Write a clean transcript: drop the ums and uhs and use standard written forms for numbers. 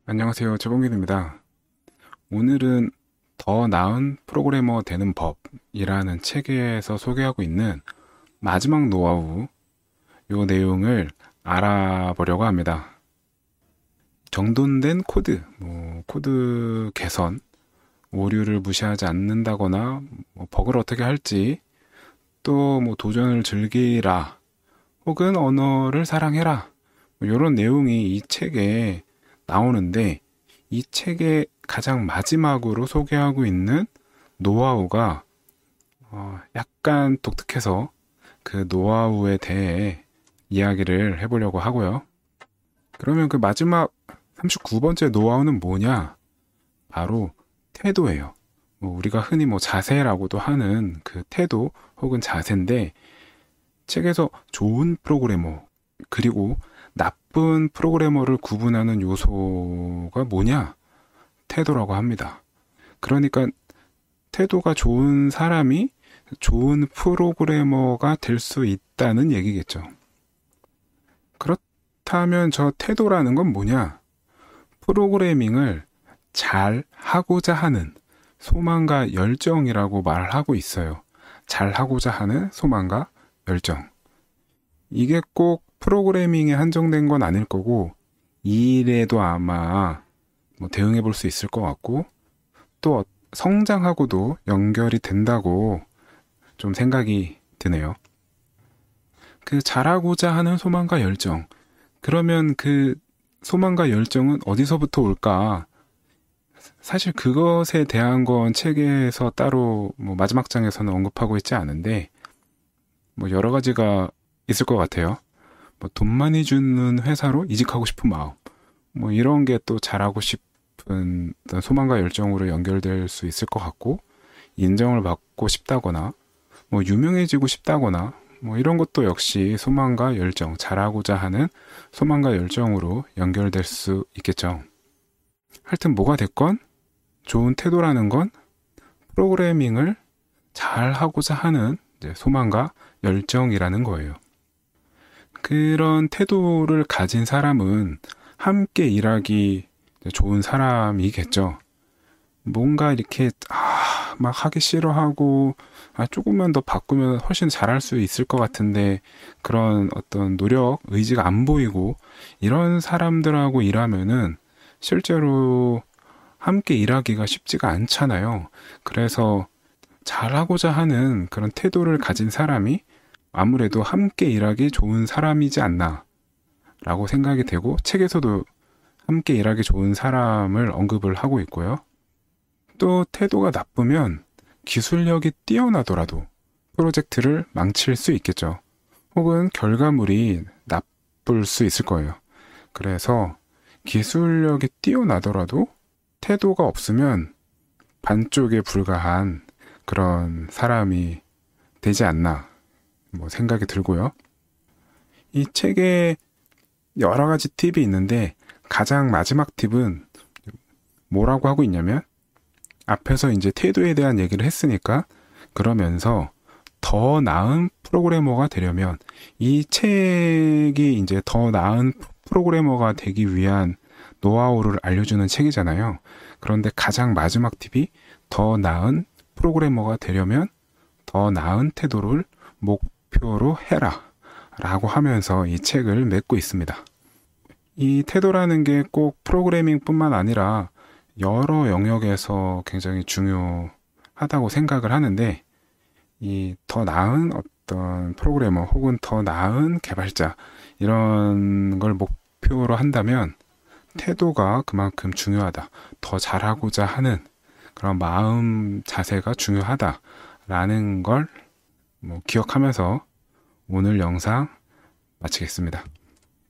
안녕하세요. 최봉균입니다. 오늘은 더 나은 프로그래머 되는 법이라는 책에서 소개하고 있는 마지막 노하우, 요 내용을 알아보려고 합니다. 정돈된 코드, 코드 개선, 오류를 무시하지 않는다거나, 버그를 어떻게 할지, 또 도전을 즐기라, 혹은 언어를 사랑해라, 이런 내용이 이 책에 나오는데, 이 책의 가장 마지막으로 소개하고 있는 노하우가 약간 독특해서 그 노하우에 대해 이야기를 해보려고 하고요. 그러면 그 마지막 39번째 노하우는 뭐냐? 바로 태도예요. 우리가 흔히 자세라고도 하는 그 태도 혹은 자세인데, 책에서 좋은 프로그래머 그리고 나쁜 프로그래머를 구분하는 요소가 뭐냐? 태도라고 합니다. 그러니까 태도가 좋은 사람이 좋은 프로그래머가 될 수 있다는 얘기겠죠. 그렇다면 저 태도라는 건 뭐냐? 프로그래밍을 잘 하고자 하는 소망과 열정이라고 말을 하고 있어요. 잘 하고자 하는 소망과 열정. 이게 꼭 프로그래밍에 한정된 건 아닐 거고, 이 일에도 아마 대응해 볼 수 있을 것 같고, 또 성장하고도 연결이 된다고 좀 생각이 드네요. 그 잘하고자 하는 소망과 열정. 그러면 그 소망과 열정은 어디서부터 올까? 사실 그것에 대한 건 책에서 따로 마지막 장에서는 언급하고 있지 않은데, 여러 가지가 있을 것 같아요. 돈 많이 주는 회사로 이직하고 싶은 마음. 이런 게 또 잘하고 싶은 어떤 소망과 열정으로 연결될 수 있을 것 같고, 인정을 받고 싶다거나, 유명해지고 싶다거나, 이런 것도 역시 소망과 열정, 잘하고자 하는 소망과 열정으로 연결될 수 있겠죠. 하여튼 뭐가 됐건, 좋은 태도라는 건 프로그래밍을 잘 하고자 하는 소망과 열정이라는 거예요. 그런 태도를 가진 사람은 함께 일하기 좋은 사람이겠죠. 뭔가 이렇게 막 하기 싫어하고 조금만 더 바꾸면 훨씬 잘할 수 있을 것 같은데 그런 어떤 노력, 의지가 안 보이고 이런 사람들하고 일하면은 실제로 함께 일하기가 쉽지가 않잖아요. 그래서 잘하고자 하는 그런 태도를 가진 사람이 아무래도 함께 일하기 좋은 사람이지 않나 라고 생각이 되고, 책에서도 함께 일하기 좋은 사람을 언급을 하고 있고요. 또 태도가 나쁘면 기술력이 뛰어나더라도 프로젝트를 망칠 수 있겠죠. 혹은 결과물이 나쁠 수 있을 거예요. 그래서 기술력이 뛰어나더라도 태도가 없으면 반쪽에 불과한 그런 사람이 되지 않나 생각이 들고요. 이 책에 여러 가지 팁이 있는데 가장 마지막 팁은 뭐라고 하고 있냐면, 앞에서 이제 태도에 대한 얘기를 했으니까 그러면서 더 나은 프로그래머가 되려면, 이 책이 이제 더 나은 프로그래머가 되기 위한 노하우를 알려주는 책이잖아요. 그런데 가장 마지막 팁이 더 나은 프로그래머가 되려면 더 나은 태도를 목표로 해라 라고 하면서 이 책을 맺고 있습니다. 이 태도라는 게 꼭 프로그래밍 뿐만 아니라 여러 영역에서 굉장히 중요하다고 생각을 하는데, 이 더 나은 어떤 프로그래머 혹은 더 나은 개발자 이런 걸 목표로 한다면 태도가 그만큼 중요하다. 더 잘하고자 하는 그런 마음 자세가 중요하다라는 걸 기억하면서 오늘 영상 마치겠습니다.